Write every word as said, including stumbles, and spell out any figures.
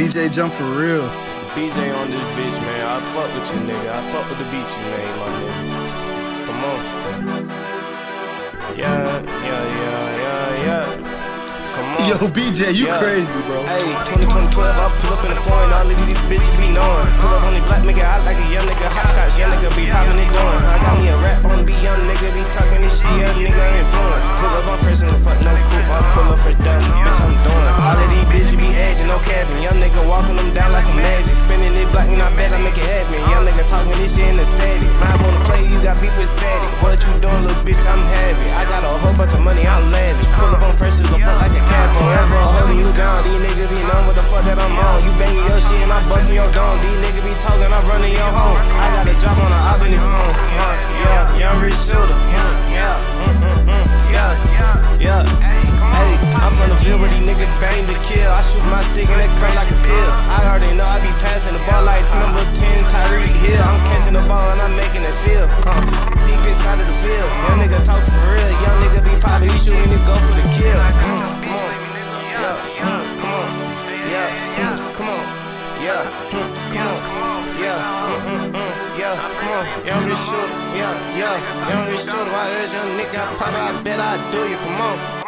B J jump for real. B J on this bitch, man. I fuck with you, nigga. I fuck with the beats you made, my nigga. Come on. Yeah, yeah, yeah, yeah, yeah. Come on. Yo, B J, you yeah. crazy, bro. Hey, twenty twelve, I pull up in the foreign, all of these bitches be knowing. Pull up on the black nigga, I like a young nigga, hopscotch, young nigga be popping it doing. I got me a rap on be young nigga, be talking this shit, young nigga influence. Pull up, I'm fresh in the fuck, no coupe, I pull up for dumb, bitch, I'm doing. All of these bitches be edging, no capping. Young nigga walking them down like some magic. Spinning it black and I bet I make it happen. Young nigga talking this shit in the static. Vibe on the play, you got beef with static. What you doing, little bitch, I'm heavy. I got a whole bunch of money, I'm lavish. Pull up on fresh, go fuck like a cat. Forever holding you down, these niggas be knowing what the fuck that I'm on. You banging your shit and I busting your dome. These niggas be talking, I'm running your home. I got a drop on the op in this song. Uh, yeah, young rich shooter. Mm, yeah, mm, mm, mm, yeah, yeah. Hey, I'm from the field where these niggas bang to kill. I shoot my stick and it crack like a steel. I already know I be passing the ball like number ten, Tyreek Hill. I'm catching the ball and I'm making it feel. Uh, deep inside of the field. Young nigga talk for real. Young nigga be poppin', he shooting it go for the kill. Mm, come on. Yeah, mm, come on. Yeah, mm, come on. Yeah, mm, come on. Yeah, mm, mm, mm, yeah, come on. Young rich shooter. Yeah, yeah, young rich shooter. Why is young nigga pop? I bet I do you. Come on.